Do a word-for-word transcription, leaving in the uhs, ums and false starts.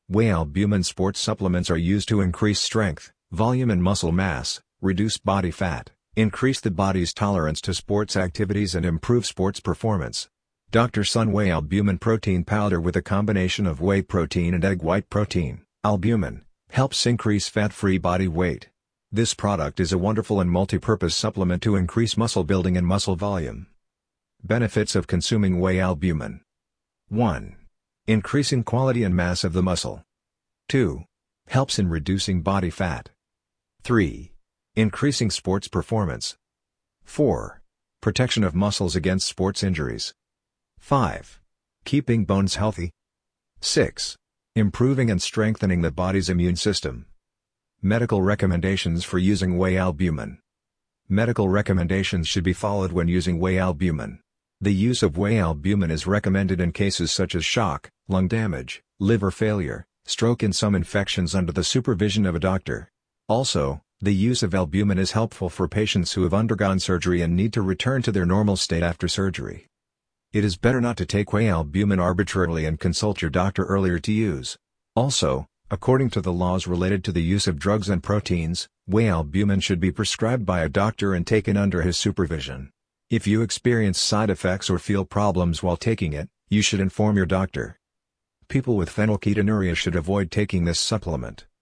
Whey albumin sports supplements are used to increase strength, volume and muscle mass, reduce body fat, increase the body's tolerance to sports activities and improve sports performance. Doctor Sun Whey Albumin Protein Powder with a combination of whey protein and egg white protein, albumin, helps increase fat-free body weight. This product is a wonderful and multi-purpose supplement to increase muscle building and muscle volume. Benefits of consuming whey albumin. one. Increasing quality and mass of the muscle. two. Helps in reducing body fat. three. Increasing sports performance. four. Protection of muscles against sports injuries. five. Keeping bones healthy. six. Improving and strengthening the body's immune system. Medical recommendations for using whey albumin. Medical recommendations should be followed when using whey albumin. The use of whey albumin is recommended in cases such as shock, lung damage, liver failure, stroke and some infections under the supervision of a doctor. Also, the use of albumin is helpful for patients who have undergone surgery and need to return to their normal state after surgery. It is better not to take whey albumin arbitrarily and consult your doctor earlier to use. Also, according to the laws related to the use of drugs and proteins, whey albumin should be prescribed by a doctor and taken under his supervision. If you experience side effects or feel problems while taking it, you should inform your doctor. People with phenylketonuria should avoid taking this supplement.